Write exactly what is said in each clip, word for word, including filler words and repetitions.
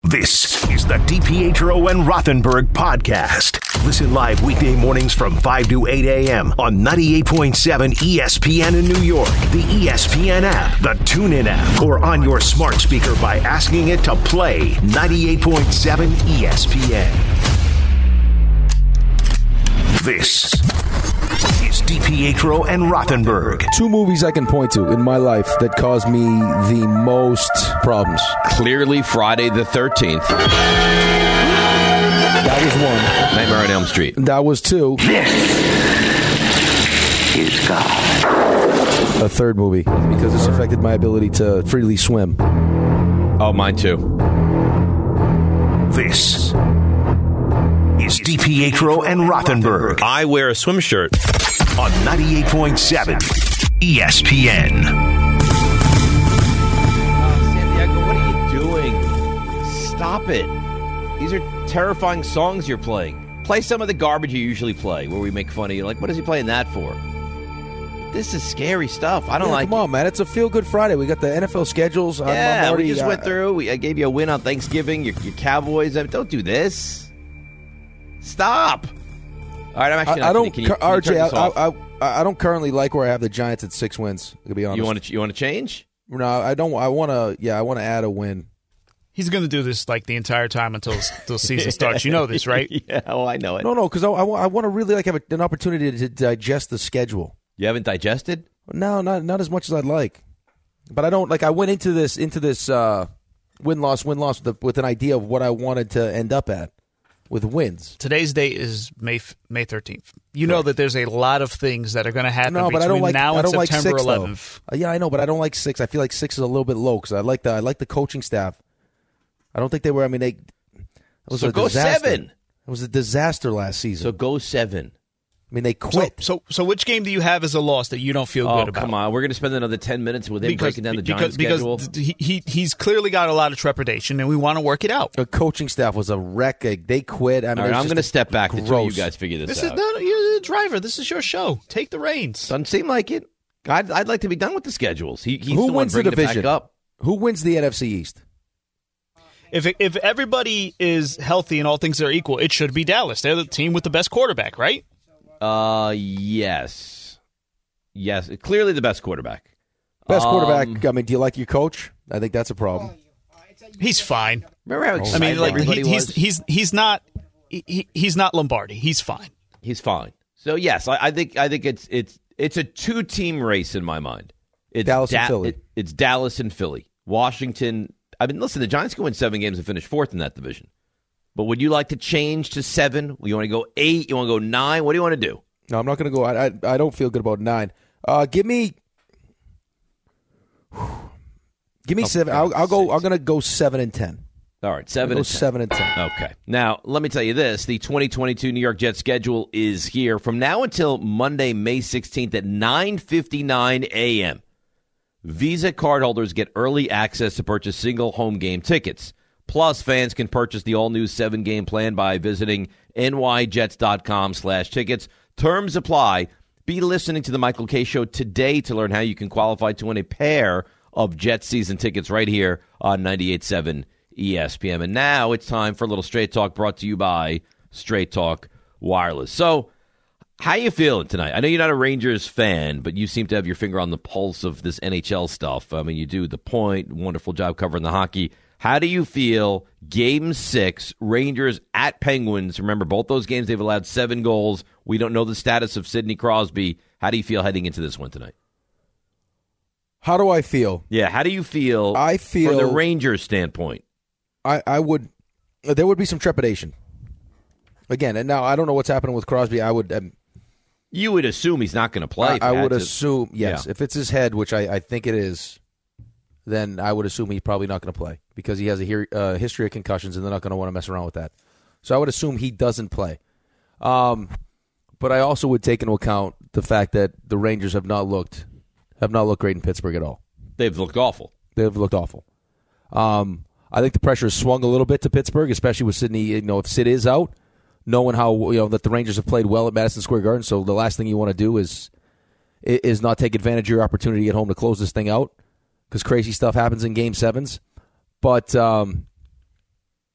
This is the DiPietro and Rothenberg podcast. Listen live weekday mornings from five to eight a.m. on ninety-eight point seven E S P N in New York, the E S P N app, the TuneIn app, or on your smart speaker by asking it to play ninety-eight point seven E S P N. This is DiPietro and Rothenberg. Two movies I can point to in my life that caused me the most problems. Clearly Friday the thirteenth. That was one. Nightmare on Elm Street. That was two. This is God. A third movie, because this affected my ability to freely swim. Oh, mine too. This is DiPietro and Rothenberg I wear a swim shirt on ninety-eight point seven E S P N. San Diego, what are you doing? Stop it. These are terrifying songs you're playing. Play some of the garbage you usually play, where we make fun of you. Like, what is he playing that for? This is scary stuff. I don't yeah, like Come on, man. It's a feel-good Friday. We got the N F L schedules. I'm- Yeah, I'm already, we just uh, went through. We, I gave you a win on Thanksgiving. Your, your Cowboys. I mean, don't do this. Stop. All right, I'm actually. I, Not I don't, kidding. Can you, cu- can you R J. turn I, this off? I, I, I don't currently like where I have the Giants at six wins. To be honest, You want to? You want to change? No, I don't. I want to. Yeah, I want to add a win. He's going to do this like the entire time until the season starts. You know this, right? Yeah. Oh, I know it. No, no, because I, I, I want to really like have a, an opportunity to digest the schedule. You haven't digested? No, not not as much as I'd like. But I don't like. I went into this into this uh, win loss win loss with, with an idea of what I wanted to end up at with wins. Today's date is May May thirteenth. You know that there's a lot of things that are going to happen No, but between I don't like. now I and don't like September six, though. eleventh. Uh, yeah, I know, but I don't like six. I feel like six is a little bit low because I like the I like the coaching staff. I don't think they were. I mean, they. It was So a go disaster. seven. It was a disaster last season. So go seven. I mean, they So, quit. so, so which game do you have as a loss that you don't feel Oh, good about? come on. We're going to spend another ten minutes with him breaking down the Giants because, schedule. because he, he he's clearly got a lot of trepidation, and we want to work it out. The coaching staff was a wreck. They quit. I mean, All it right, was I'm just going to step back gross. until you guys figure this, This out. is no, no, you're the driver. This is your show. Take the reins. Doesn't seem like it. I'd, I'd like to be done with the schedules. He, he's Who the one wins the bringing it division? back up. Who wins the N F C East? If if everybody is healthy and all things are equal, it should be Dallas. They're the team with the best quarterback, right? Uh, yes. Yes, clearly the best quarterback. Best Um, quarterback. I mean, do you like your coach? I think that's a problem. He's fine. Remember how I excited mean, like everybody he, he's was? he's he's not he, he's not Lombardi. He's fine. He's fine. So yes, I, I think I think it's it's it's a two team race in my mind. It's Dallas and Philly. it- it's Dallas and Philly. Washington. I mean, listen, the Giants can win seven games and finish fourth in that division. But would you like to change to seven? You want to go eight? You want to go nine? What do you want to do? No, I'm not going to go. I, I I don't feel good about nine. Uh, give me, give me Oh, seven. for I'll, I'll go. God's I'm going to go seven and ten. All right, seven I'll go and ten. seven and ten. Okay. Now, let me tell you this. The twenty twenty-two New York Jets schedule is here from now until Monday, May sixteenth at nine fifty-nine a.m. Visa cardholders get early access to purchase single home game tickets. Plus, fans can purchase the all-new seven-game plan by visiting nyjets.com slash tickets. Terms apply. Be listening to the Michael K. Show today to learn how you can qualify to win a pair of Jets season tickets right here on ninety-eight point seven E S P N. And now it's time for a little Straight Talk brought to you by Straight Talk Wireless. So, how you feeling tonight? I know you're not a Rangers fan, but you seem to have your finger on the pulse of this N H L stuff. I mean, you do the point. Wonderful job covering the hockey. How do you feel? Game six, Rangers at Penguins. Remember, both those games, they've allowed seven goals. We don't know the status of Sidney Crosby. How do you feel heading into this one tonight? How do I feel? Yeah, how do you feel, I feel from the Rangers' standpoint? I, I would. There would be some trepidation. Again, and now I don't know what's happening with Crosby. I would. Um, You would assume he's not going to play. I, if I you had would to. assume yes. Yeah. If it's his head, which I, I think it is, then I would assume he's probably not going to play because he has a her- uh, history of concussions, and they're not going to want to mess around with that. So I would assume he doesn't play. Um, but I also would take into account the fact that the Rangers have not looked have not looked great in Pittsburgh at all. They've looked awful. They've looked awful. Um, I think the pressure has swung a little bit to Pittsburgh, especially with Sidney. You know, if Sid is out, knowing how you know that the Rangers have played well at Madison Square Garden, so the last thing you want to do is is not take advantage of your opportunity at home to close this thing out because crazy stuff happens in Game Sevens. But um,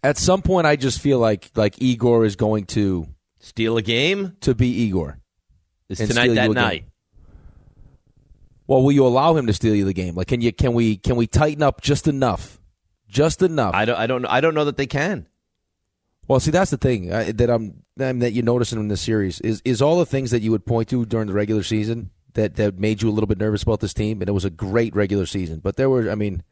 At some point, I just feel like like Igor is going to steal a game to be Igor. Is tonight that night? Well, will you allow him to steal you the game? Like, can you can we can we tighten up just enough, just enough? I don't I don't I don't know that they can. Well, see, that's the thing uh, that I'm that you're noticing in this series is is all the things that you would point to during the regular season that that made you a little bit nervous about this team, and it was a great regular season. But there were, I mean,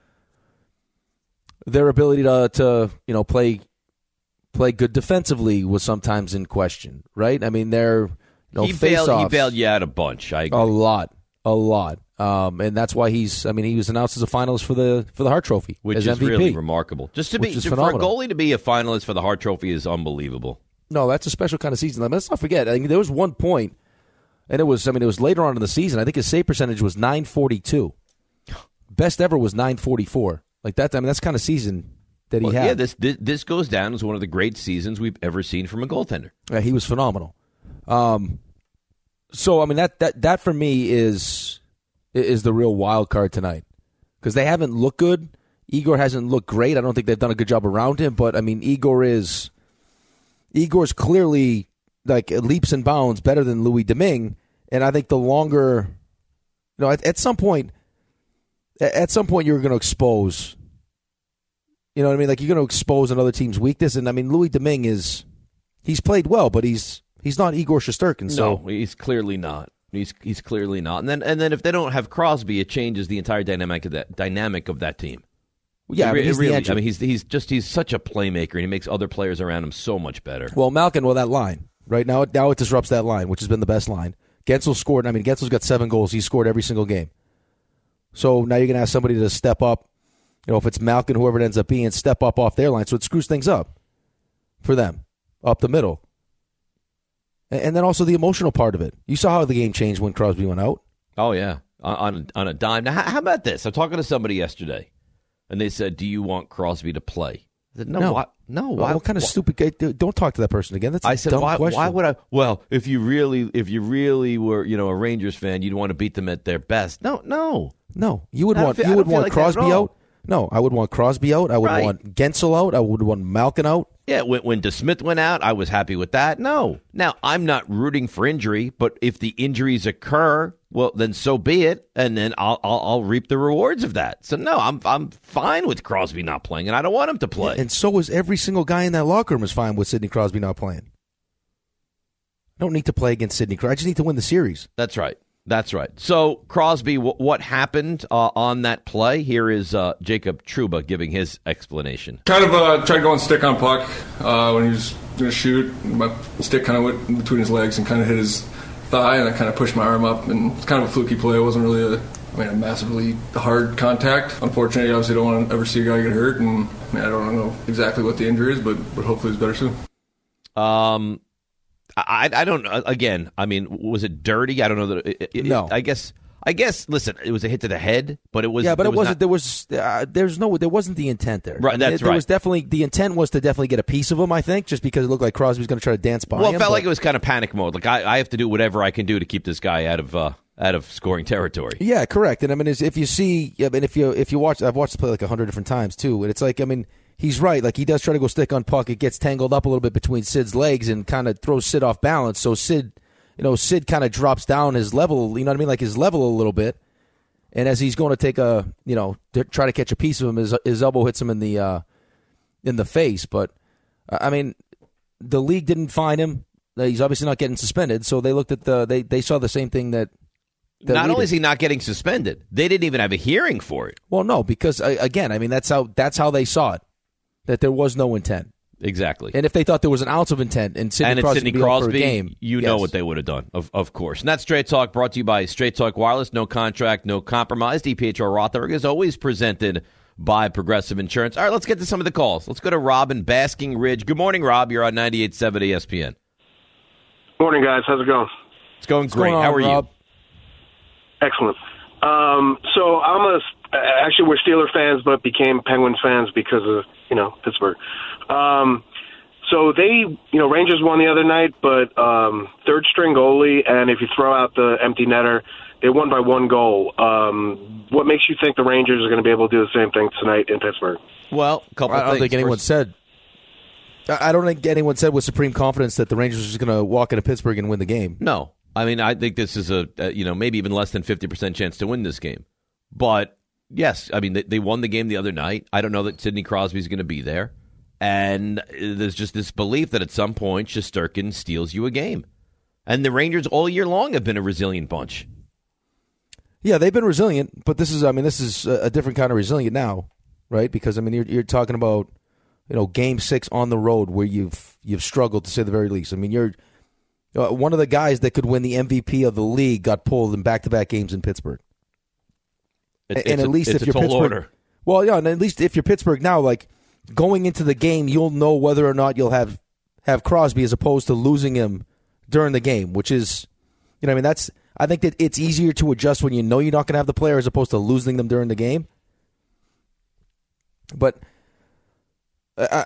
their ability to to you know play play good defensively was sometimes in question, right? I mean, they're you know, he bailed he bailed you out a bunch. I agree. A lot, a lot, um, and that's why he's. I mean, he was announced as a finalist for the for the Hart Trophy, which as is M V P. Really remarkable. Just to be is for a goalie to be a finalist for the Hart Trophy is unbelievable. No, that's a special kind of season. I mean, let's not forget. I mean, there was one point, and it was. I mean, it was later on in the season. I think his save percentage was nine forty-two. Best ever was nine forty-four. Like that. I mean, that's the kind of season that he well, had. Yeah, this, this this goes down as one of the great seasons we've ever seen from a goaltender. Yeah, he was phenomenal. Um, so I mean that that that for me is is the real wild card tonight because they haven't looked good. Igor hasn't looked great. I don't think they've done a good job around him. But I mean, Igor is Igor's clearly like leaps and bounds better than Louis Domingue. And I think the longer, you know, at, at some point, at some point you're going to expose. You know what I mean? Like you're going to expose another team's weakness. And I mean, Louis Domingue is he's played well, but he's he's not Igor Shesterkin. So no, he's clearly not. He's he's clearly not. And then and then if they don't have Crosby, it changes the entire dynamic of that dynamic of that team. Yeah, it, I mean, he's really, the engine. I mean, he's he's just he's such a playmaker, and he makes other players around him so much better. Well, Malkin, well, that line right now, now it disrupts that line, which has been the best line. Gensel scored. I mean, Gensel's got seven goals. He's scored every single game. So now you're going to ask somebody to step up. You know, if it's Malkin, whoever it ends up being, step up off their line. So it screws things up for them up the middle. And, and then also the emotional part of it. You saw how the game changed when Crosby went out. Oh yeah, on on a dime. Now, how, how about this? I'm talking to somebody yesterday. And they said, "Do you want Crosby to play?" I said, "No, no. why, no. Why, what kind of why? stupid? Don't talk to that person again. That's a I said, dumb why, question. why would I? Well, if you really, if you really were, you know, a Rangers fan, you'd want to beat them at their best. No, no, no. You would I want feel, you would want like Crosby out. No, I would want Crosby out. I would right. want Gensel out. I would want Malkin out. Yeah, when, when DeSmith went out, I was happy with that. No. Now, I'm not rooting for injury, but if the injuries occur, well, then so be it, and then I'll, I'll I'll reap the rewards of that. So, no, I'm I'm fine with Crosby not playing, and I don't want him to play. Yeah, and so is every single guy in that locker room is fine with Sidney Crosby not playing. I don't need to play against Sidney Crosby. I just need to win the series. That's right. That's right. So, Crosby, w- what happened uh, on that play? Here is uh, Jacob Trouba giving his explanation. Kind of uh, tried going stick on puck uh, when he was going to shoot. My stick kind of went in between his legs and kind of hit his thigh, and I kind of pushed my arm up. And it's kind of a fluky play. It wasn't really a, I mean, a massively hard contact. Unfortunately, obviously, don't want to ever see a guy get hurt. And I mean, I don't know exactly what the injury is, but, but hopefully it's better soon. Um. I, I don't again. I mean, was it dirty? I don't know that. It, it, no, I guess. I guess. Listen, it was a hit to the head, but it was. Yeah, but it, it was wasn't. Not, there was. Uh, there's no. There wasn't the intent there. Right. I mean, that's there right. was definitely the intent was to definitely get a piece of him. I think just because it looked like Crosby was going to try to dance by well, him. Well, it felt but, like it was kind of panic mode. Like I, I have to do whatever I can do to keep this guy out of uh, out of scoring territory. Yeah, correct. And I mean, if you see, I mean, if you if you watch, I've watched the play like a hundred different times too, and it's like, I mean. He's right. Like, he does try to go stick on puck. It gets tangled up a little bit between Sid's legs and kind of throws Sid off balance. So Sid, you know, Sid kind of drops down his level, you know what I mean? Like his level a little bit. And as he's going to take a, you know, to try to catch a piece of him, his, his elbow hits him in the uh, in the face. But, I mean, the league didn't fine him. He's obviously not getting suspended. So they looked at the, they, they saw the same thing that. that not only is he not getting suspended, they didn't even have a hearing for it. Well, no, because, again, I mean, that's how that's how they saw it. That there was no intent. Exactly. And if they thought there was an ounce of intent and Sidney and Crosby, Sidney be Crosby for a game, you yes. know what they would have done, of of course. And that's Straight Talk, brought to you by Straight Talk Wireless. No contract, no compromise. D P H R Rothenberg is always presented by Progressive Insurance. All right, let's get to some of the calls. Let's go to Rob in Basking Ridge. Good morning, Rob. You're on ninety-eight point seven E S P N. Morning, guys. How's it going? It's going What's great. going on, How are Rob? you? Excellent. Um, so I'm a actually we're Steeler fans, but became Penguins fans because of you know Pittsburgh. Um, so they you know Rangers won the other night, but um, third string goalie, and if you throw out the empty netter, they won by one goal. Um, what makes you think the Rangers are going to be able to do the same thing tonight in Pittsburgh? Well, a couple I of don't things. think anyone First, said I don't think anyone said with supreme confidence that the Rangers are just going to walk into Pittsburgh and win the game. No. I mean, I think this is a, a you know, maybe even less than fifty percent chance to win this game. But, yes, I mean, they, they won the game the other night. I don't know that Sidney Crosby's going to be there. And there's just this belief that at some point Shesterkin steals you a game. And the Rangers all year long have been a resilient bunch. Yeah, they've been resilient, but this is, I mean, this is a different kind of resilient now, right? Because, I mean, you're, you're talking about, you know, game six on the road where you've you've struggled, to say the very least. I mean, you're uh, one of the guys that could win the M V P of the league got pulled in back-to-back games in Pittsburgh. It's, and it's at a, least it's if a you're tall Pittsburgh, order. Well, yeah, and at least if you're Pittsburgh now, like going into the game, you'll know whether or not you'll have have Crosby as opposed to losing him during the game, which is, you know, I mean, that's. I think that it's easier to adjust when you know you're not going to have the player as opposed to losing them during the game. But uh,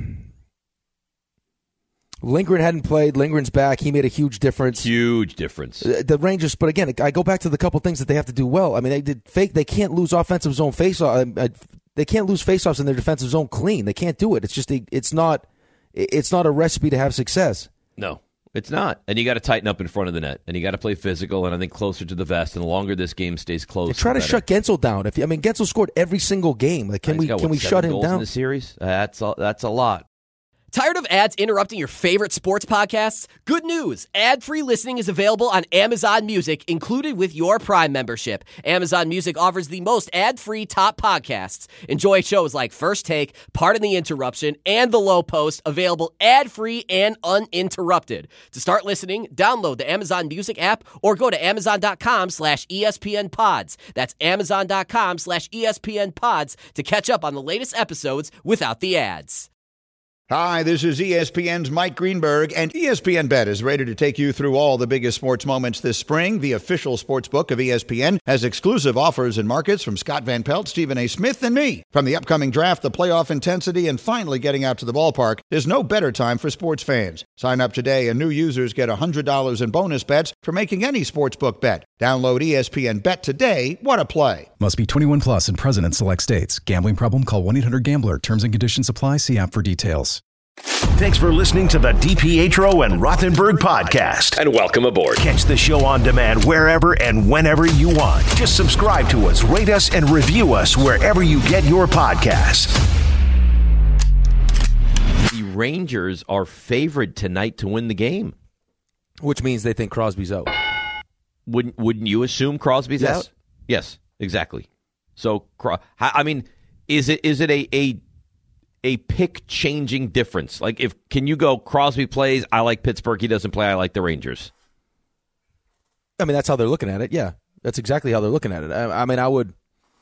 Lindgren hadn't played. Lindgren's back. He made a huge difference. Huge difference. The Rangers, but again, I go back to the couple things that they have to do well. I mean, they did fake. They can't lose offensive zone faceoff. They can't lose faceoffs in their defensive zone clean. They can't do it. It's just it's not. It's not a recipe to have success. No. It's not. And you got to tighten up in front of the net. And you got to play physical and I think closer to the vest. And the longer this game stays close, try to better. shut Gensel down. If I mean, Gensel scored every single game. Like, can He's we got, can what, we seven shut him goals down? in the series? That's a, that's a lot. Tired of ads interrupting your favorite sports podcasts? Good news! Ad-free listening is available on Amazon Music, included with your Prime membership. Amazon Music offers the most ad-free top podcasts. Enjoy shows like First Take, Pardon the Interruption, and The Low Post, available ad-free and uninterrupted. To start listening, download the Amazon Music app or go to amazon.com slash ESPN pods. That's amazon.com slash ESPN pods to catch up on the latest episodes without the ads. Hi, this is E S P N's Mike Greenberg, and E S P N Bet is ready to take you through all the biggest sports moments this spring. The official sports book of E S P N has exclusive offers and markets from Scott Van Pelt, Stephen A. Smith, and me. From the upcoming draft, the playoff intensity, and finally getting out to the ballpark, there's no better time for sports fans. Sign up today, and new users get one hundred dollars in bonus bets for making any sportsbook bet. Download E S P N Bet today. What a play. Must be twenty-one plus and present in select states. Gambling problem? Call one eight hundred gambler. Terms and conditions apply. See app for details. Thanks for listening to the DiPietro and Rothenberg podcast. And welcome aboard. Catch the show on demand wherever and whenever you want. Just subscribe to us, rate us, and review us wherever you get your podcasts. The Rangers are favored tonight to win the game. Which means they think Crosby's out. Wouldn't Wouldn't you assume Crosby's Yes. out? Yes, exactly. So, I mean, is it is it a a a pick-changing difference? Like, if can you go, Crosby plays, I like Pittsburgh, he doesn't play, I like the Rangers? I mean, that's how they're looking at it. Yeah, that's exactly how they're looking at it. I, I mean, I would,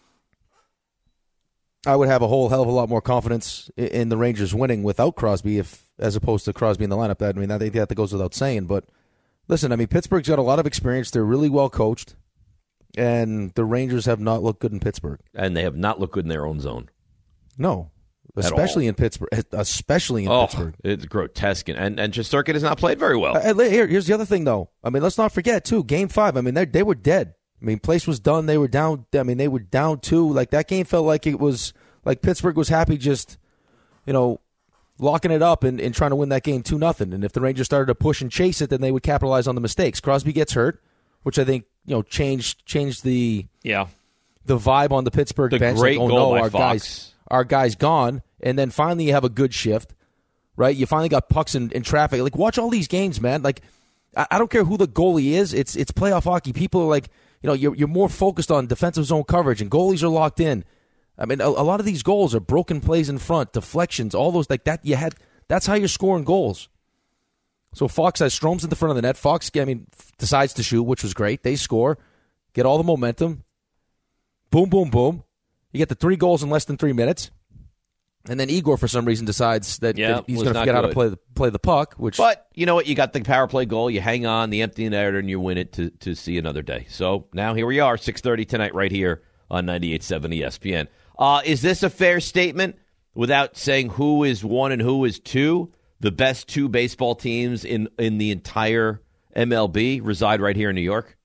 I would have a whole hell of a lot more confidence in, in the Rangers winning without Crosby, if as opposed to Crosby in the lineup. I mean, I think that goes without saying. But listen, I mean, Pittsburgh's got a lot of experience. They're really well coached, and the Rangers have not looked good in Pittsburgh, and they have not looked good in their own zone. No. Especially in Pittsburgh. Especially in oh, Pittsburgh. It's grotesque. And, and Shesterkin has not played very well. Uh, here, here's the other thing, though. I mean, let's not forget, too, Game five. I mean, they they were dead. I mean, place was done. They were down. I mean, they were down two. Like, that game felt like it was, like Pittsburgh was happy just, you know, locking it up and, and trying to win that game two nothing. And if the Rangers started to push and chase it, then they would capitalize on the mistakes. Crosby gets hurt, which I think, you know, changed changed the yeah the vibe on the Pittsburgh the bench. Great like, oh, goal no, by our Fox. guys, our guy's gone. And then finally you have a good shift, right? You finally got pucks in, in traffic. Like, watch all these games, man. Like, I, I don't care who the goalie is. It's it's playoff hockey. People are like, you know, you're, you're more focused on defensive zone coverage, and goalies are locked in. I mean, a, a lot of these goals are broken plays in front, deflections, all those, like that. You had That's how you're scoring goals. So Fox has Strome's in the front of the net. Fox, I mean, decides to shoot, which was great. They score, get all the momentum. Boom, boom, boom. You get the three goals in less than three minutes. And then Igor, for some reason, decides that, yeah, that he's going to forget good. how to play the, play the puck. Which, But you know what? You got the power play goal. You hang on, the empty netter, and you win it to, to see another day. So now here we are, six thirty tonight right here on ninety-eight point seven E S P N. Uh, is this a fair statement, without saying who is one and who is two? The best two baseball teams in, in the entire M L B reside right here in New York?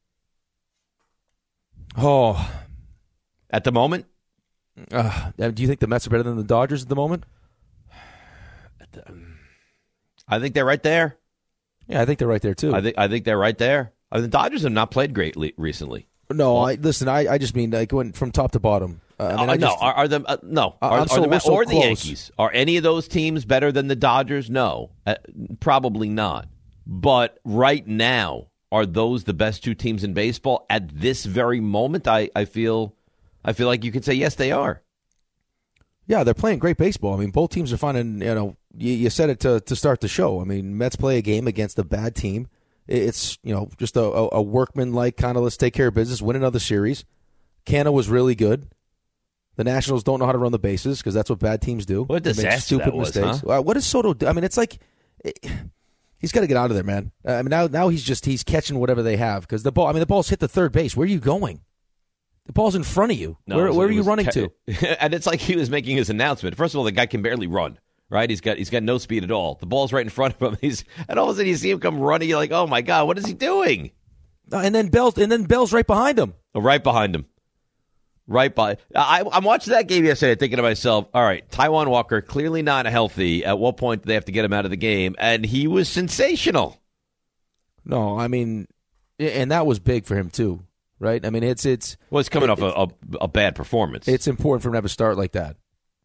Oh. At the moment? Uh, do you think the Mets are better than the Dodgers at the moment? I think they're right there. Yeah, I think they're right there too. I think I think they're right there. I mean, the Dodgers have not played great le- recently. No, I listen. I, I just mean like when from top to bottom. Uh, I mean, uh, I just, no, are, are them uh, no? Uh, Are, I'm are so- the we're so or the close. Yankees? Are any of those teams better than the Dodgers? No, uh, probably not. But right now, are those the best two teams in baseball at this very moment? I, I feel I feel like you could say yes, they are. Yeah, they're playing great baseball. I mean, both teams are finding. You know, you, you said it to to start the show. I mean, Mets play a game against a bad team. It's, you know, just a, a, a workman-like kind of let's take care of business, win another series. Canna was really good. The Nationals don't know how to run the bases because that's what bad teams do. What a They make disaster stupid that was, mistakes. huh? Uh, what does Soto do? I mean, it's like it, he's got to get out of there, man. Uh, I mean, now now he's just he's catching whatever they have because the ball. I mean, the ball's hit the third base. Where are you going? The ball's in front of you. No, where it was- where are it you was running ca- to? And it's like he was making his announcement. First of all, the guy can barely run. Right, he's got he's got no speed at all. The ball's right in front of him. He's and all of a sudden you see him come running. You're like, oh my god, what is he doing? Uh, and then Bell's and then Bell's right behind him. Oh, right behind him, right by. I, I'm watching that game yesterday, thinking to myself, all right, Taijuan Walker clearly not healthy. At what point do they have to get him out of the game? And he was sensational. No, I mean, and that was big for him too, right? I mean, it's it's Well, it's coming it- off a, a, a bad performance. it's important for him to have a start like that.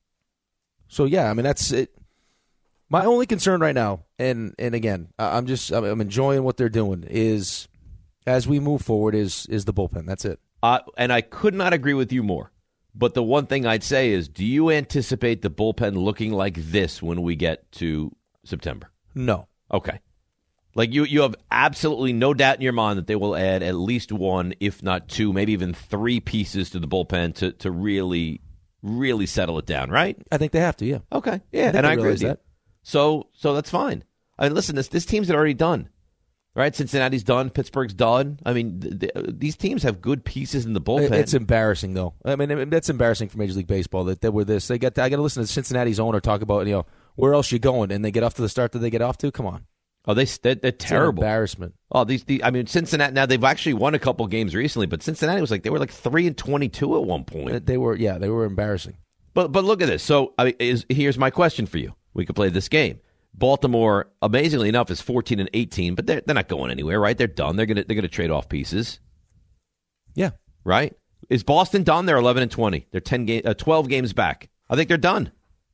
So yeah, I mean that's it. My only concern right now, and and again, I- I'm just I'm I'm enjoying what they're doing. Is as we move forward, is is the bullpen. That's it. Uh, and I could not agree with you more. But the one thing I'd say is, do you anticipate the bullpen looking like this when we get to September? No, Okay. Like you, you have absolutely no doubt in your mind that they will add at least one, if not two, maybe even three pieces to the bullpen to, to really, really settle it down, right? I think they have to. Yeah. Okay. Yeah, think and they I agree realize with you. that. So, so that's fine. I mean, listen, this this team's already done, right? Cincinnati's done, Pittsburgh's done. I mean, th- th- these teams have good pieces in the bullpen. It's embarrassing, though. I mean, I mean, that's embarrassing for Major League Baseball that they were this. They got. I got to listen to Cincinnati's owner talk about, you know, where else you going, and they get off to the start that they get off to. Come on, oh, they they're, they're It's an terrible. embarrassment. Oh, these, the I mean, Cincinnati. Now they've actually won a couple games recently, but Cincinnati was like they were like three and twenty-two at one point. They were, yeah, they were embarrassing. But but look at this. So I mean, is here's my question for you. We could play this game. Baltimore, amazingly enough, is fourteen and eighteen, but they're they're not going anywhere, right? They're done. They're gonna they're gonna trade off pieces, Yeah, right? Is Boston done? They're eleven and twenty. They're ten game, uh, twelve games back. I think they're done.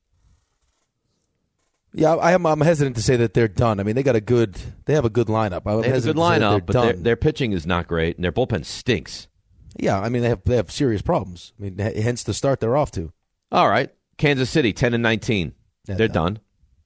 yeah. I am. I'm hesitant to say that they're done. I mean, they got a good. They have a good lineup. I'm They have a hesitant good to say that lineup, they're but their, done. their pitching is not great, and their bullpen stinks. Yeah, I mean, they have they have serious problems. I mean, h- hence the start they're off to. All right, Kansas City, ten and nineteen. Yeah, they're no. done.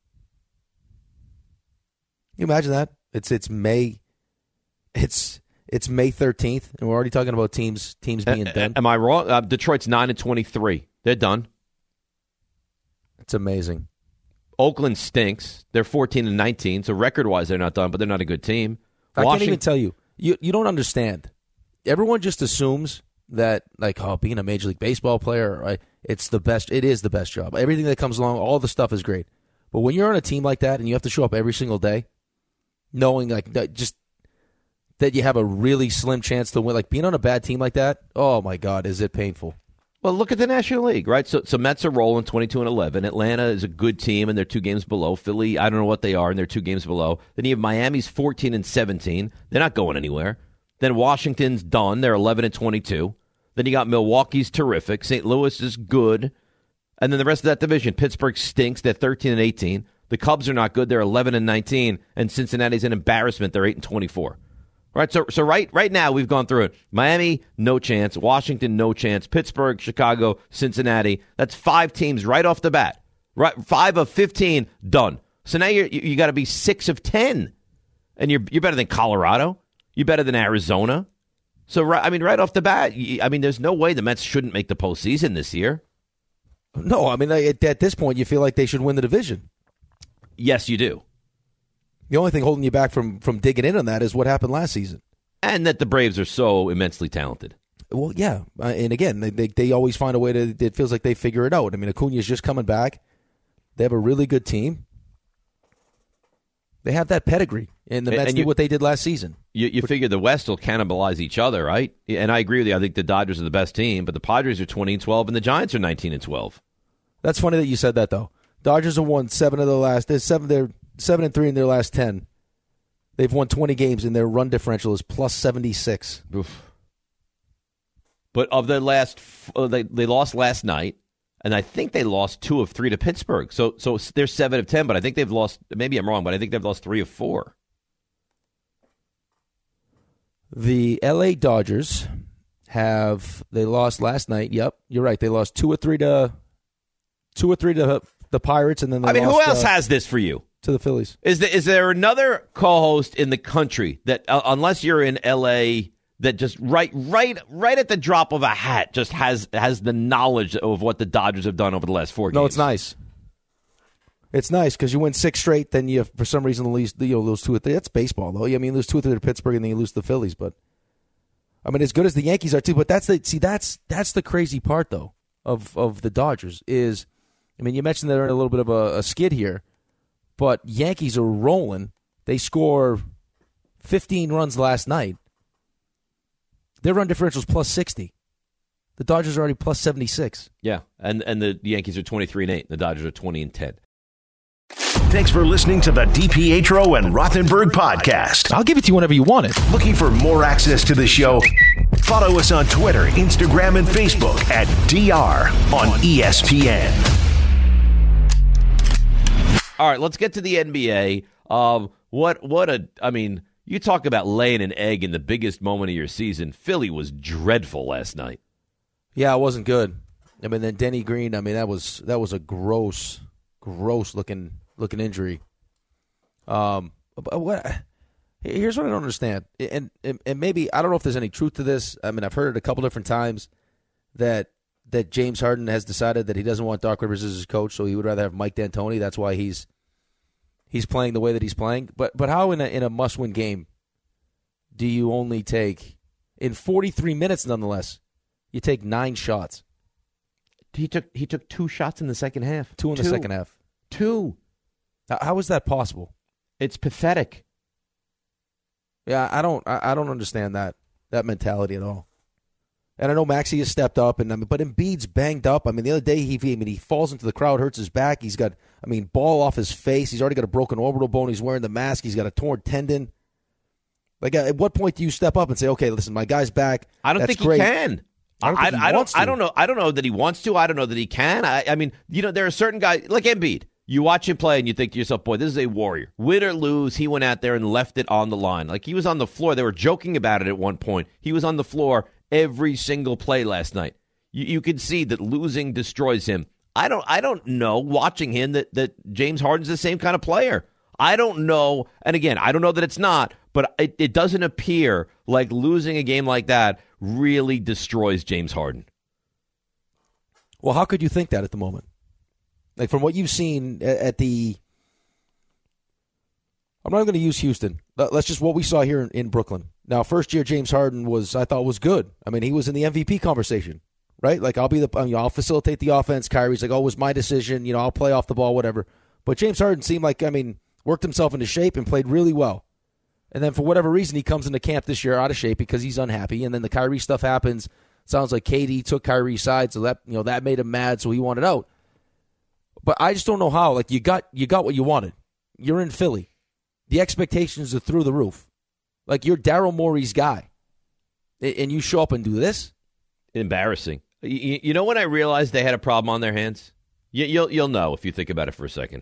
Can you imagine that? It's it's May. It's it's May thirteenth, and we're already talking about teams teams being A- a- done. Am I wrong? Uh, Detroit's nine and twenty-three. They're done. It's amazing. Oakland stinks. They're fourteen and nineteen. So record wise, they're not done, but they're not a good team. I can't Washington, even tell you. You you don't understand. Everyone just assumes that like oh, being a Major League Baseball player, right, it's the best. It is the best job. Everything that comes along, all the stuff is great. But when you're on a team like that and you have to show up every single day, knowing like that just that you have a really slim chance to win, like being on a bad team like that, oh my God, is it painful? Well, look at the National League, right? So, so Mets are rolling twenty-two and eleven. Atlanta is a good team, and they're two games below. Philly, I don't know what they are, and they're two games below. Then you have Miami's fourteen and seventeen. They're not going anywhere. Then Washington's done. They're eleven and twenty-two. Then you got Milwaukee's terrific. Saint Louis is good. And then the rest of that division, Pittsburgh stinks. They're thirteen and eighteen. The Cubs are not good. They're eleven and nineteen. And Cincinnati's an embarrassment. They're eight and twenty-four. Right, so so right right now we've gone through it. Miami, no chance. Washington, no chance. Pittsburgh, Chicago, Cincinnati. That's five teams right off the bat. Right, five of fifteen done. So now you're, you you got to be six of ten, and you're you're better than Colorado. You're better than Arizona. So right, I mean, right off the bat, you, I mean, there's no way the Mets shouldn't make the postseason this year. No, I mean at, at this point you feel like they should win the division. Yes, you do. The only thing holding you back from from digging in on that is what happened last season. And that the Braves are so immensely talented. Well, yeah, uh, and again, they, they they always find a way to. It feels like they figure it out. I mean, Acuna's just coming back. They have a really good team. They have that pedigree, and the And- Mets and did you- what they did last season. You, you figure the West will cannibalize each other, right? And I agree with you. I think the Dodgers are the best team, but the Padres are twenty and twelve, and the Giants are nineteen and twelve. That's funny that you said that, though, Dodgers have won seven of their last. They're seven. They're seven and three in their last ten. They've won twenty games, and their run differential is plus seventy-six. Oof. But of their last, uh, they they lost last night, and I think they lost two of three to Pittsburgh. So so they're seven of ten, but I think they've lost. Maybe I'm wrong, but I think they've lost three of four. The L A Dodgers have they lost last night? Yep, you're right. They lost two or three to two or three to the Pirates, and then they I mean, lost, who else uh, has this for you? To the Phillies. Is there, is there another co-host in the country that, uh, unless you're in L A, that just right, right, right at the drop of a hat, just has has the knowledge of what the Dodgers have done over the last four games? No, it's nice. It's nice because you win six straight, then you for some reason lose, you know, lose two or three. That's baseball, though. I mean, you lose two or three to Pittsburgh, and then you lose to the Phillies. But I mean, as good as the Yankees are too, but that's the see that's that's the crazy part though of of the Dodgers is, I mean, you mentioned they're in a little bit of a, a skid here. But Yankees are rolling. They score fifteen runs last night. Their run differential is plus sixty. The Dodgers are already plus seventy-six. Yeah, and and the Yankees are twenty-three and eight. The Dodgers are twenty and ten. Thanks for listening to the DiPietro and Rothenberg podcast. I'll give it to you whenever you want it. Looking for more access to the show? Follow us on Twitter, Instagram, and Facebook at D R on E S P N. All right, let's get to the N B A. Um, what what a I mean, you talk about laying an egg in the biggest moment of your season. Philly was dreadful last night. Yeah, it wasn't good. I mean, then Denny Green. I mean, that was that was a gross, gross looking looking injury. Um, but what? Here's what I don't understand, and, and and maybe I don't know if there's any truth to this. I mean, I've heard it a couple different times that. that James Harden has decided that he doesn't want Doc Rivers as his coach, so he would rather have Mike D'Antoni. That's why he's he's playing the way that he's playing. But but how in a in a must-win game do you only take in forty-three minutes nonetheless, you take nine shots? He took he took two shots in the second half. Two in two. the second half. Two. How is that possible? It's pathetic. Yeah, I don't I, I don't understand that that mentality at all. And I know Maxey has stepped up, and I mean, but Embiid's banged up. I mean, the other day he, I mean, he falls into the crowd, hurts his back. He's got, I mean, ball off his face. He's already got a broken orbital bone. He's wearing the mask. He's got a torn tendon. Like, at what point do you step up and say, "Okay, listen, my guy's back"? I don't That's think great. he can. I don't, I, think he I, wants don't. to. I don't know. I don't know that he wants to. I don't know that he can. I, I mean, you know, there are certain guys like Embiid. You watch him play and you think to yourself, boy, this is a warrior. Win or lose, he went out there and left it on the line. Like, he was on the floor. They were joking about it at one point. He was on the floor every single play last night. You, you could see that losing destroys him. I don't I don't know, watching him, that, that James Harden's the same kind of player. I don't know. And again, I don't know that it's not, but it, it doesn't appear like losing a game like that really destroys James Harden. Well, how could you think that at the moment? Like, from what you've seen at the, I'm not going to use Houston. Let's just what we saw here in, in Brooklyn. Now, first year James Harden was, I thought, was good. I mean, he was in the M V P conversation, right? Like, I'll be the, I mean, I'll facilitate the offense. Kyrie's like, oh, it was my decision. You know, I'll play off the ball, whatever. But James Harden seemed like, I mean, worked himself into shape and played really well. And then for whatever reason, he comes into camp this year out of shape because he's unhappy. And then the Kyrie stuff happens. Sounds like K D took Kyrie's side, so that, you know, that made him mad, so he wanted out. But I just don't know how. Like, you got you got what you wanted. You're in Philly. The expectations are through the roof. Like, you're Daryl Morey's guy. And you show up and do this? Embarrassing. You, you know when I realized they had a problem on their hands? You, you'll you'll know if you think about it for a second.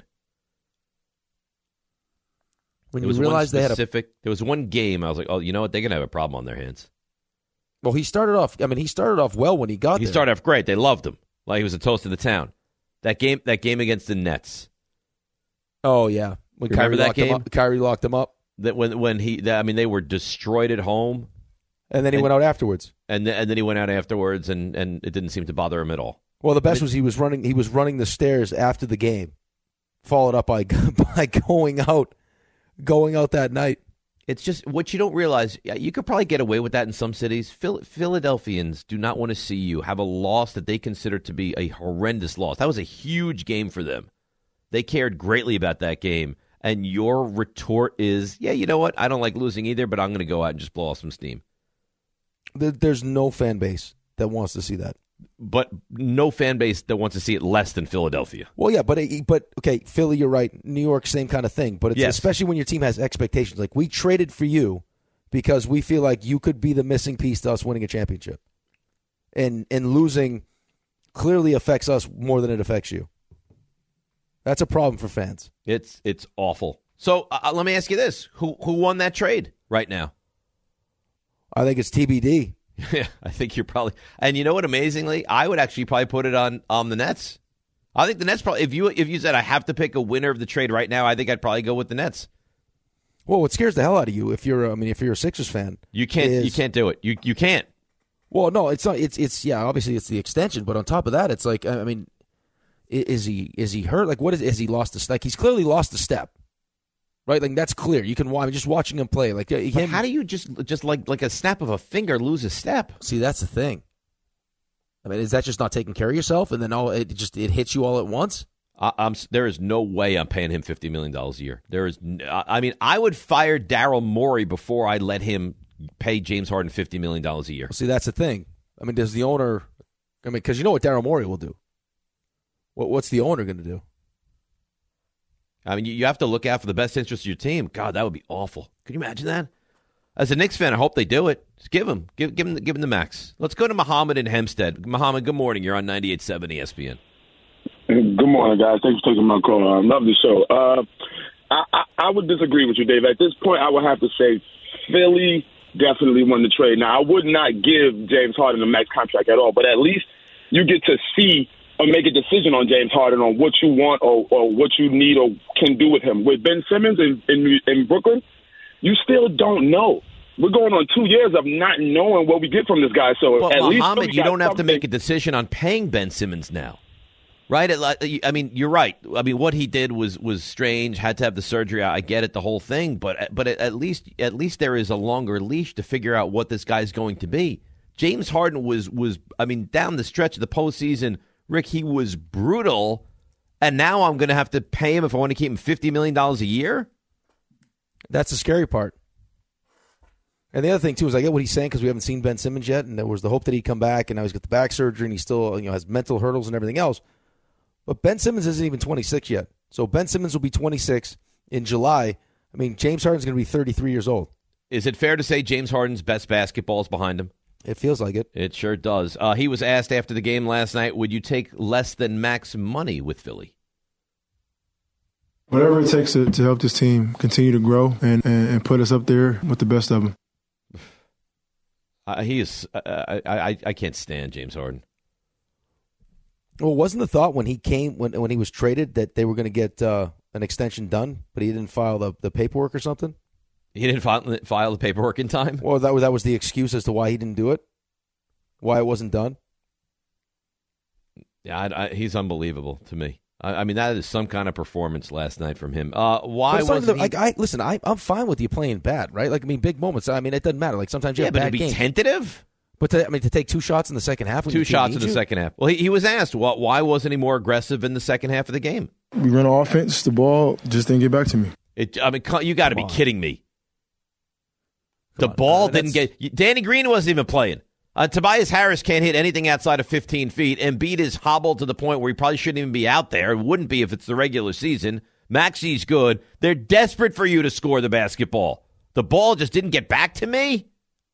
When there you was realized one they had a... specific, there was one game I was like, oh, you know what? They're going to have a problem on their hands. Well, he started off, I mean, he started off well when he got he there. He started off great. They loved him. Like he was a toast of the town. That game that game against the Nets. Oh, yeah. When Kyrie remember that locked game? Him up, Kyrie locked him up. That when when he, that, I mean, they were destroyed at home. And then he and, went out afterwards. And, th- and then he went out afterwards, and, and it didn't seem to bother him at all. Well, the best I mean, was he was running. He was running the stairs after the game, followed up by by going out, going out that night. It's just what you don't realize. You could probably get away with that in some cities. Phil- Philadelphians do not want to see you have a loss that they consider to be a horrendous loss. That was a huge game for them. They cared greatly about that game. And your retort is, yeah, you know what? I don't like losing either, but I'm going to go out and just blow off some steam. There's no fan base that wants to see that. but no fan base that wants to see it less than Philadelphia. Well, yeah, but but okay, Philly, you're right. New York, same kind of thing. But it's Yes. especially when your team has expectations. Like, we traded for you because we feel like you could be the missing piece to us winning a championship. And and losing clearly affects us more than it affects you. That's a problem for fans. It's it's awful. So uh, let me ask you this: Who who won that trade right now? I think it's T B D. Yeah, I think you're probably. And you know what? Amazingly, I would actually probably put it on on the Nets. I think the Nets probably. If you if you said I have to pick a winner of the trade right now, I think I'd probably go with the Nets. Well, what scares the hell out of you if you're I mean if you're a Sixers fan, You can't is, you can't do it. You you can't. Well, no, it's not. It's it's yeah. Obviously, it's the extension, but on top of that, it's like I mean, i- is he is he hurt? Like, what is has he lost a like? He's clearly lost a step, right? Like that's clear. You can. I mean, just watching him play, like he But can't. how do you just just like like a snap of a finger lose a step? See, that's the thing. I mean, is that just not taking care of yourself, and then all it just it hits you all at once? I, I'm there is no way I'm paying him fifty million dollars a year. There is. n- I mean, I would fire Daryl Morey before I let him pay James Harden fifty million dollars a year. See, that's the thing. I mean, does the owner? I mean, because you know what Daryl Morey will do. What what's the owner going to do? I mean, you, you have to look out for the best interest of your team. God, that would be awful. Can you imagine that? As a Knicks fan, I hope they do it. Just give him, give, give him, give him the max. Let's go to Muhammad in Hempstead. Muhammad, good morning. You're on ninety-eight point seven E S P N. Good morning, guys. Thanks for taking my call. I love the show. Uh, I, I, I would disagree with you, Dave. At this point, I would have to say Philly definitely won the trade. Now, I would not give James Harden a max contract at all, but at least you get to see or make a decision on James Harden on what you want or, or what you need or can do with him. With Ben Simmons in, in, in Brooklyn, you still don't know. We're going on two years of not knowing what we get from this guy. So Well, at least Muhammad, Philly you got don't have to something. make a decision on paying Ben Simmons now. Right? It- I mean, you're right. I mean, what he did was was strange. Had to have the surgery. I get it, the whole thing. But but at least at least there is a longer leash to figure out what this guy's going to be. James Harden was was. I mean, down the stretch of the postseason, Rick, he was brutal. And now I'm going to have to pay him if I want to keep him fifty million dollars a year. That's the scary part. And the other thing too is I get what he's saying because we haven't seen Ben Simmons yet, and there was the hope that he'd come back, and now he's got the back surgery, and he still you know has mental hurdles and everything else. But Ben Simmons isn't even twenty-six yet. So Ben Simmons will be twenty-six in July. I mean, James Harden's going to be thirty-three years old. Is it fair to say James Harden's best basketball is behind him? It feels like it. It sure does. Uh, he was asked after the game last night, would you take less than max money with Philly? Whatever it takes to, to help this team continue to grow and, and, and put us up there with the best of them. Uh, he is. Uh, I, I I can't stand James Harden. Well, wasn't the thought when he came when when he was traded that they were going to get uh, an extension done, but he didn't file the, the paperwork or something? He didn't file, file the paperwork in time? Well, that was that was the excuse as to why he didn't do it, why it wasn't done. Yeah, I, I, he's unbelievable to me. I, I mean, that is some kind of performance last night from him. Uh, why was wasn't he? like? I listen. I, I'm fine with you playing bad, right? Like I mean, big moments. I mean, it doesn't matter. Like sometimes you yeah, have but bad to be games. tentative? But to, I mean, to take two shots in the second half. When Two your team shots in needs the you? second half. Well, he, he was asked, well, why wasn't he more aggressive in the second half of the game? We run offense, the ball just didn't get back to me. It, I mean, co- you got to be on. kidding me. The Come on, ball man, didn't get. Danny Green wasn't even playing. Uh, Tobias Harris can't hit anything outside of fifteen feet. Embiid is hobbled to the point where he probably shouldn't even be out there. It wouldn't be if it's the regular season. Maxi's good. They're desperate for you to score the basketball. The ball just didn't get back to me.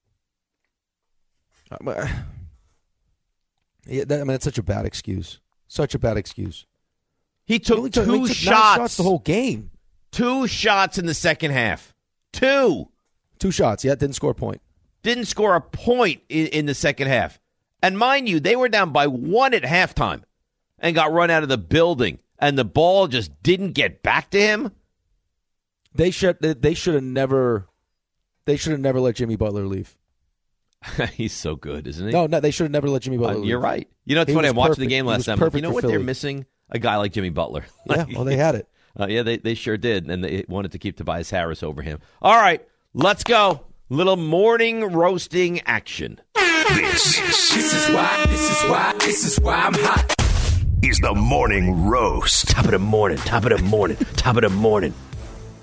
Uh, yeah, that, I mean, that's such a bad excuse. Such a bad excuse. He took only two took- he took nine shots. shots the whole game. Two shots in the second half. Two. Two shots. Yeah, didn't score a point. Didn't score a point in, in the second half. And mind you, they were down by one at halftime and got run out of the building. And the ball just didn't get back to him. They should. They should have never. They should have never let Jimmy Butler leave. He's so good, isn't he? No, no, they should have never let Jimmy Butler Uh, leave. you're right. You know, it's He funny. was I'm watching perfect. the game He last was time. Like, you perfect know for what? They're Philly. missing a guy like Jimmy Butler. Yeah, well, they had it. Uh, yeah, they, they sure did. And they wanted to keep Tobias Harris over him. All right, let's go. Little morning roasting action. This, This is why, this is why, this is why I'm hot. is the Morning Roast. Top of the morning, top of the morning, top of the morning.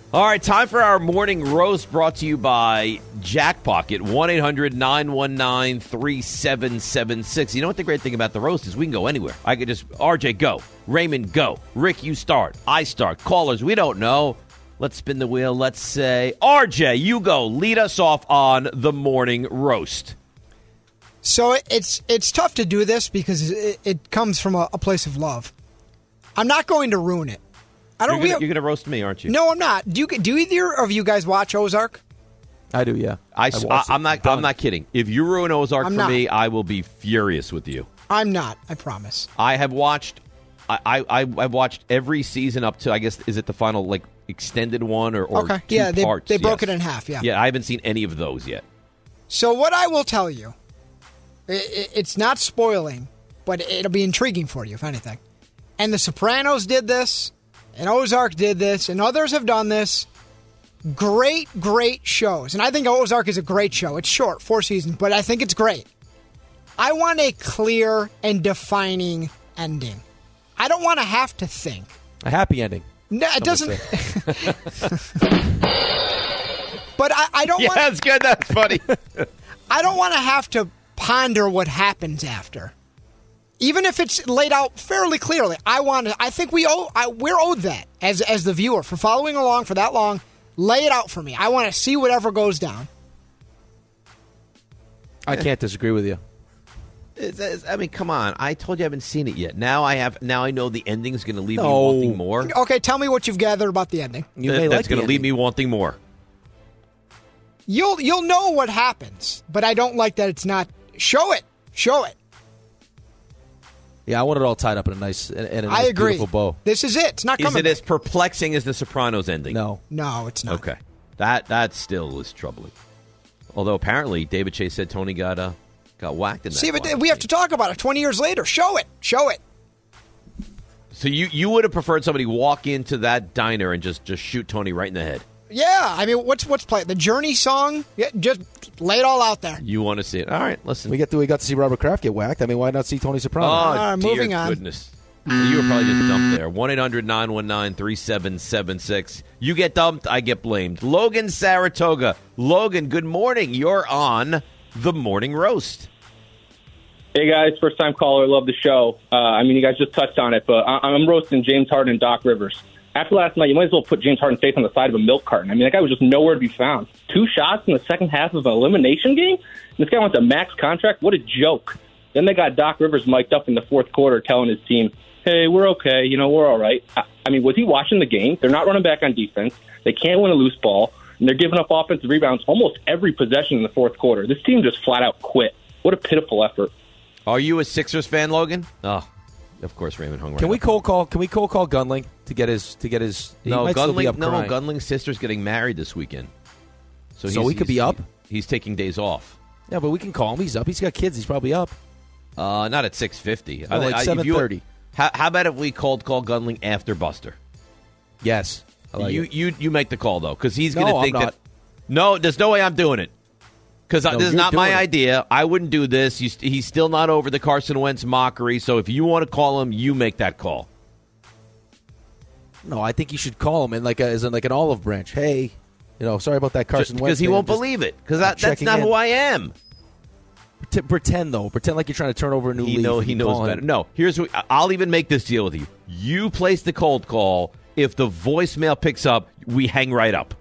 All right, time for our morning roast brought to you by Jackpocket, one eight hundred nine one nine three seven seven six. You know what the great thing about the roast is? We can go anywhere. I could just, R J, go. Raymond, go. Rick, you start. I start. Callers, we don't know. Let's spin the wheel. Let's say, R J, you go. Lead us off on the morning roast. So it's it's tough to do this because it, it comes from a, a place of love. I'm not going to ruin it. I don't. You're going to roast me, aren't you? No, I'm not. Do you do either of you guys watch Ozark? I do, yeah. I, I I, I'm not. I'm not kidding. If you ruin Ozark I'm for not. me, I will be furious with you. I'm not. I promise. I have watched. I, I I've watched every season up to, I guess, is it the final like extended one or, or okay? two Yeah, they parts? they broke Yes. it in half. Yeah. Yeah, I haven't seen any of those yet. So what I will tell you, it, it's not spoiling, but it'll be intriguing for you if anything. And The Sopranos did this, and Ozark did this, and others have done this. Great, great shows. And I think Ozark is a great show. It's short, four seasons, but I think it's great. I want a clear and defining ending. I don't want to have to think. A happy ending. No, it doesn't. But I, I don't Yeah, want. that's good. That's funny. I don't want to have to ponder what happens after. Even if it's laid out fairly clearly, I want to. I think we owe. I, we're owed that as as the viewer for following along for that long. Lay it out for me. I want to see whatever goes down. I can't disagree with you. It's, it's, I mean, come on. I told you I haven't seen it yet. Now I have. Now I know the ending's going to leave No. me wanting more. Okay, tell me what you've gathered about the ending. You That- may that's like the going to leave ending. me wanting more. You'll you'll know what happens, but I don't like that it's not. Show it. Show it. Yeah, I want it all tied up in a nice, in, in a I nice agree. beautiful bow. This is it. It's not Is coming. it as perplexing as The Sopranos ending? No. No, it's not. Okay, that that still is troubling. Although apparently David Chase said Tony got uh, got whacked in that. See, but final we have scene. to talk about it twenty years later. Show it. Show it. So you you would have preferred somebody walk into that diner and just just shoot Tony right in the head. Yeah, I mean, what's what's playing? The Journey song? Yeah, just lay it all out there. You want to see it? All right, listen. We get to, we got to see Robert Kraft get whacked. I mean, why not see Tony Soprano? Oh, Uh, dear moving on. goodness. You were probably just dumped there. one eight hundred nine one nine three seven seven six. You get dumped, I get blamed. Logan Saratoga. Logan, good morning. You're on the Morning Roast. Hey, guys. First-time caller. Love the show. Uh, I mean, you guys just touched on it, but I- I'm roasting James Harden and Doc Rivers. After last night, you might as well put James Harden's face on the side of a milk carton. I mean, that guy was just nowhere to be found. Two shots in the second half of an elimination game? This guy wants a max contract? What a joke. Then they got Doc Rivers mic'd up in the fourth quarter telling his team, hey, we're okay. You know, we're all right. I, I mean, was he watching the game? They're not running back on defense. They can't win a loose ball. And they're giving up offensive rebounds almost every possession in the fourth quarter. This team just flat out quit. What a pitiful effort. Are you a Sixers fan, Logan? Oh, of course, Raymond hung right Can we up. cold call? Can we cold call Gunling to get his to get his? He No, might still be Gunling, up no, crying. Gunling's sister's getting married this weekend. So he's- he could be he's- up? He's taking days off. Yeah, but we can call him. He's up. He's got kids. He's probably up. Uh, not at six fifty. No, like seven thirty. How, how about if we cold call Gunling after Buster? Yes. I like you it. you you make the call though, because he's No, going to I'm think that. not. No, there's no way I'm doing it. Because No, this is you're not my doing it. idea. I wouldn't do this. He's, he's still not over the Carson Wentz mockery. So if you want to call him, you make that call. No, I think you should call him in like a, as in like an olive branch. Hey, you know, sorry about that, Carson Wentz. Because he man. won't Just believe it. Because that, that's checking not in. who I am. Pret- Pretend though. Pretend like you're trying to turn over a new He leaf. know and he you knows call him. better. No, here's what I'll even make this deal with you. You place the cold call. If the voicemail picks up, we hang right up.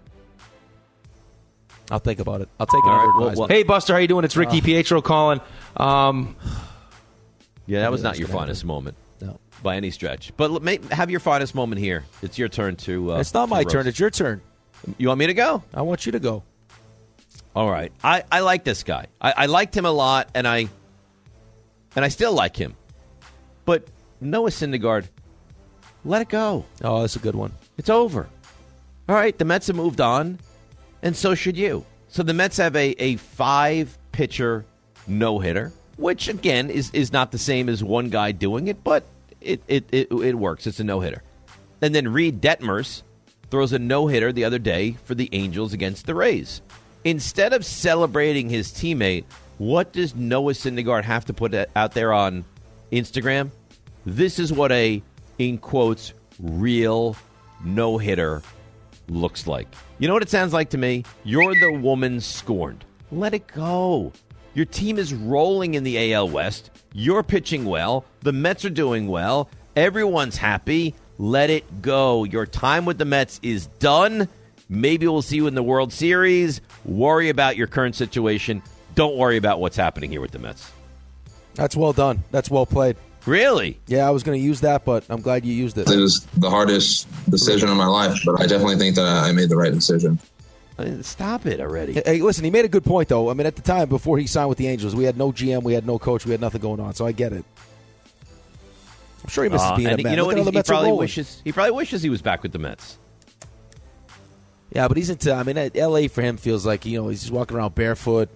I'll think about it. I'll take it All under right, well, advisement. well- Hey, Buster, how you doing? It's Ricky Uh, Pietro calling. Um, Yeah, that was Yeah, not that's your gonna finest moment. No. By any stretch. But l- may, have your finest moment here. It's your turn to. Uh, It's not to my roast. turn. It's your turn. You want me to go? I want you to go. All right. I, I like this guy. I, I liked him a lot, and I and I still like him. But Noah Syndergaard, let it go. Oh, that's a good one. It's over. All right, the Mets have moved on, and so should you. So the Mets have a, a five-pitcher no-hitter, which, again, is, is not the same as one guy doing it, but it, it, it, it works. It's a no-hitter. And then Reed Detmers throws a no-hitter the other day for the Angels against the Rays. Instead of celebrating his teammate, what does Noah Syndergaard have to put out there on Instagram? This is what a, in quotes, real no-hitter looks like. You know what it sounds like to me? You're the woman scorned. Let it go. Your team is rolling in the A L West. You're pitching well. The Mets are doing well. Everyone's happy. Let it go. Your time with the Mets is done. Maybe we'll see you in the World Series. Worry about your current situation. Don't worry about what's happening here with the Mets. That's well done. That's well played. Really? Yeah, I was going to use that, but I'm glad you used it. It was the hardest decision of my life, but I definitely think that I made the right decision. I mean, stop it already. Hey, listen, he made a good point, though. I mean, at the time, before he signed with the Angels, we had no G M, we had no coach, we had nothing going on, so I get it. I'm sure he misses Uh, being a and Met. you know Look what? at how He, the he Mets are probably rolling. wishes. He probably wishes he was back with the Mets. Yeah, but he's into. I mean, L A for him feels like you know he's just walking around barefoot.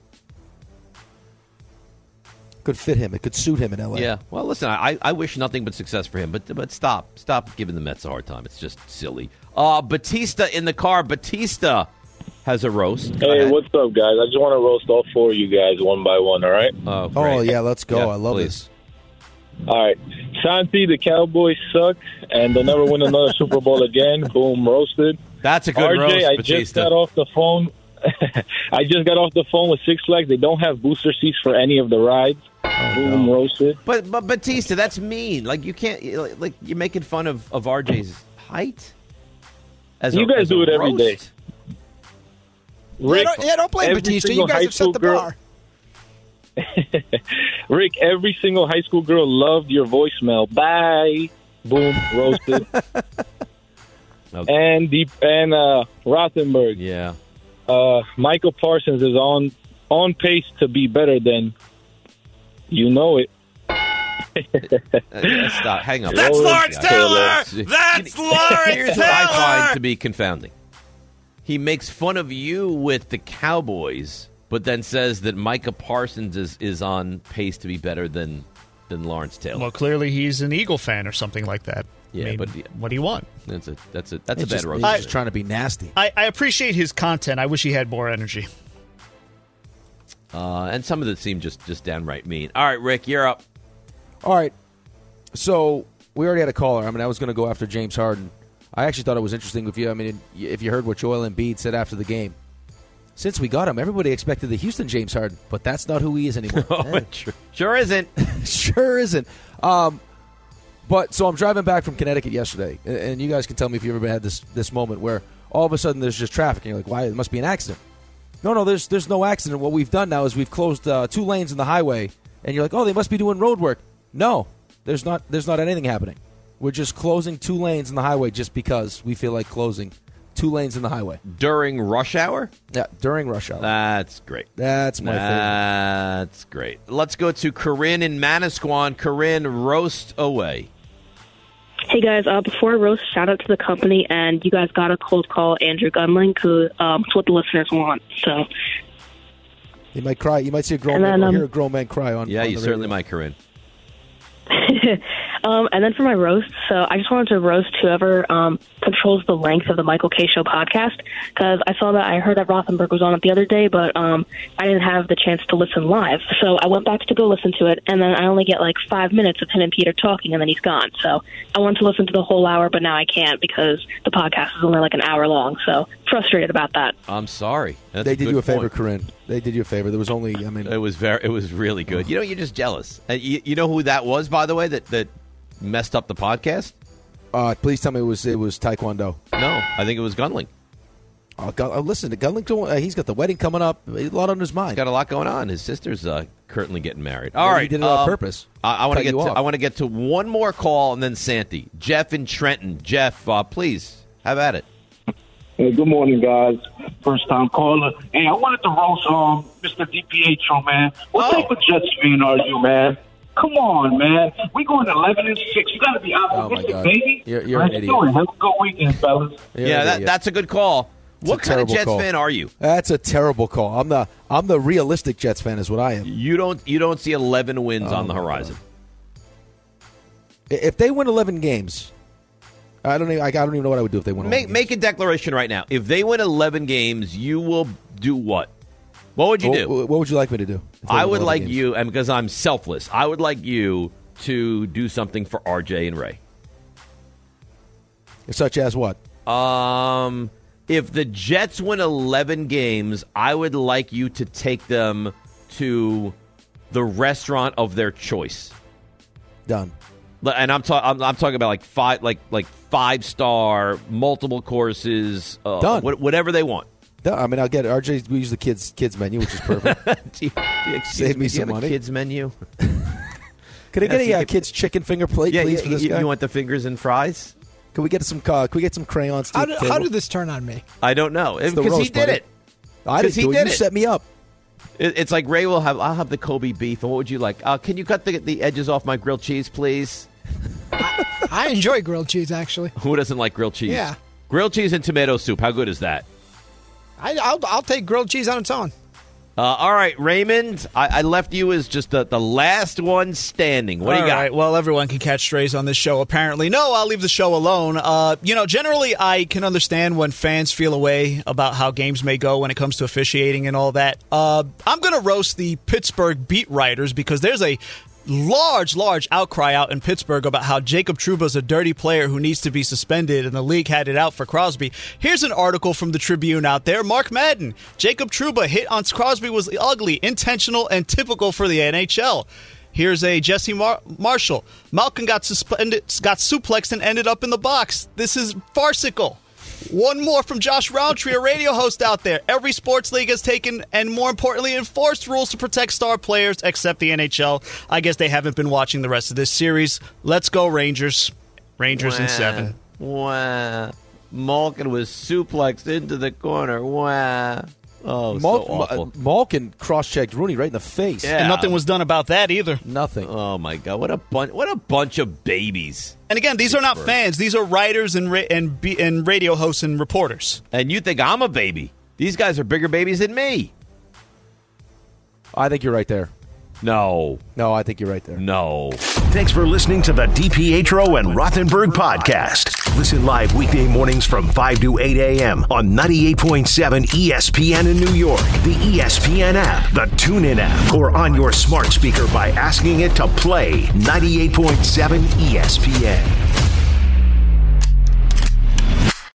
Could fit him. It could suit him in L A. Yeah. Well, listen, I, I wish nothing but success for him, but but stop. Stop giving the Mets a hard time. It's just silly. Uh, Batista in the car. Batista has a roast. Go Hey, ahead. what's up, guys? I just want to roast all four of you guys one by one, all right? Oh, Oh yeah, let's go. Yeah, I love please. this. All right. Santi, the Cowboys suck, and they'll never win another Super Bowl again. Boom, roasted. That's a good R J, roast, I Batista. just got off the phone. I just got off the phone with Six Flags. They don't have booster seats for any of the rides. Boom, roasted. But but Batista, that's mean. Like you can't. Like, like you're making fun of, of R J's height. As You a- guys as a do it every day. roast? Rick, yeah, don't, yeah, don't blame every Batista. You single guys high have set school the girl- bar. Rick, every single high school girl loved your voicemail. Bye. Boom, roasted. And deep and uh, Rothenberg. Yeah. Uh, Michael Parsons is on on pace to be better than you know it. Uh, stop. Hang on. That's Lawrence Taylor. That's Lawrence Here's what I find to be confounding. He makes fun of you with the Cowboys, but then says that Micah Parsons is, is on pace to be better than than Lawrence Taylor. Well, clearly he's an Eagle fan or something like that. Yeah, I mean, but what do you want? That's a that's a that's He's a bad just, roast. he's just trying to be nasty. I, I appreciate his content. I wish he had more energy. Uh, and some of it seemed just just downright mean. All right, Rick, you're up. All right. So we already had a caller. I mean, I was going to go after James Harden. I actually thought it was interesting if you. I mean, if you heard what Joel Embiid said after the game. Since we got him, everybody expected the Houston James Harden, but that's not who he is anymore. Oh, sure, sure isn't. sure isn't. Um, but so I'm driving back from Connecticut yesterday, and, and you guys can tell me if you ever had this this moment where all of a sudden there's just traffic, and you're like, "Why? It must be an accident." No, no, there's there's no accident. What we've done now is we've closed uh, two lanes in the highway, and you're like, "Oh, they must be doing road work." No, there's not. There's not anything happening. We're just closing two lanes in the highway just because we feel like closing two lanes in the highway during rush hour. Yeah, during rush hour. That's great. That's my favorite. That's great. Let's go to Corinne in Manasquan. Corinne, roast away. Hey guys, uh, before I roast, shout out to the company, and you guys got to cold call Andrew Gunling, who um, it's what the listeners want. So, You might cry. You might see a grown And man then, or um, hear a grown man cry on. Yeah, on you the certainly radio. might, Corinne. um, and then for my roast, so I just wanted to roast whoever um, controls the length of the Michael K. Show podcast, because I saw that I heard that Rothenberg was on it the other day, but um, I didn't have the chance to listen live. So I went back to go listen to it, and then I only get like five minutes of him and Peter talking, and then he's gone. So I wanted to listen to the whole hour, but now I can't because the podcast is only like an hour long. So frustrated about that. I'm sorry. That's They a did good you a favor, point. Corinne. They did you a favor. There was only, I mean, It was very. It was really good. You know, you're just jealous. And you, you know who that was, by the way, that that messed up the podcast? uh, please tell me it was it was Taekwondo. No, I think it was Gunling. Oh, Gun- oh, listen, to Gunling, uh, he's got the wedding coming up. A lot on his mind. He's got a lot going on. His sister's uh, currently getting married. All Maybe right, he did it on um, purpose. I, I want to Cut get. you To, off. I want to get to one more call and then Santi, Jeff in Trenton. Jeff, uh, please have at it. Hey, good morning, guys. First time caller. Hey, I wanted to roast um, Mister DiPietro, man. What type of Jets fan are you, man? Come on, man. We going eleven and six. You got to be Oh, my optimistic, God. baby. You're- you're How an you idiot. doing? Have a good weekend, fellas. You're yeah, an that, idiot. that's a good call. It's What a kind of terrible Jets call. fan are you? That's a terrible call. I'm the I'm the realistic Jets fan, is what I am. You don't you don't see eleven wins Oh, on the my horizon. If they win eleven games, I don't even, I don't even know what I would do if they win. Make make a declaration right now. If they win eleven games, you will do what? What would you what, do? What would you like me to do? if they I win would eleven like games? you, and because I'm selfless, I would like you to do something for R J and Ray. Such as what? Um, If the Jets win eleven games, I would like you to take them to the restaurant of their choice. Done. And I'm, ta- I'm, I'm talking about like five, like like five star, multiple courses, uh, Done. Wh- whatever they want. Done. I mean, I'll get it. R J. We use the kids kids menu, which is perfect. do you, do you, Save me do you some have money. A kids menu. Could I Yeah, get so a you uh, could- kids chicken finger plate, Yeah, please, you, for this you, guy? you want the fingers and fries? Can we get some? Uh, can we get some crayons? To How, the do, table? how did this turn on me? I don't know It's the because he roast, did buddy. it. I didn't he do it. did You it. set me up. It- It's like Ray will have. I'll have the Kobe beef. And what would you like? Uh, can you cut the the edges off my grilled cheese, please? I enjoy grilled cheese, actually. Who doesn't like grilled cheese? Yeah. Grilled cheese and tomato soup. How good is that? I, I'll, I'll take grilled cheese on its own. Uh, all right, Raymond. I, I left you as just the, the last one standing. What do you All got? right, well, everyone can catch strays on this show, apparently. No, I'll leave the show alone. Uh, you know, generally, I can understand when fans feel a way about how games may go when it comes to officiating and all that. Uh, I'm going to roast the Pittsburgh beat writers because there's a large, large outcry out in Pittsburgh about how Jacob Trouba's a dirty player who needs to be suspended, and the league had it out for Crosby. Here's an article from the Tribune out there. Mark Madden, Jacob Trouba hit on Crosby was ugly, intentional, and typical for the N H L. Here's a Jesse Mar- Marshall. Malkin got suspended, got suplexed, and ended up in the box. This is farcical. One more from Josh Roundtree, a radio host out there. Every sports league has taken and, more importantly, enforced rules to protect star players except the N H L. I guess they haven't been watching the rest of this series. Let's go, Rangers. Rangers in seven. Wow. Malkin was suplexed into the corner. Wow. Oh, Mal- so awful. Ma- Malkin cross-checked Rooney right in the face. Yeah. And nothing was done about that either. Nothing. Oh, my God. What a, bun- what a bunch of babies. And again, these are not fans. These are writers and, ra- and, be- and radio hosts and reporters. And you think I'm a baby. These guys are bigger babies than me. I think you're right there. No. No, I think you're right there. No. Thanks for listening to the DiPietro and Rothenberg podcast. Listen live weekday mornings from five to eight a.m. on ninety-eight point seven E S P N in New York, the E S P N app, the TuneIn app, or on your smart speaker by asking it to play ninety-eight point seven E S P N.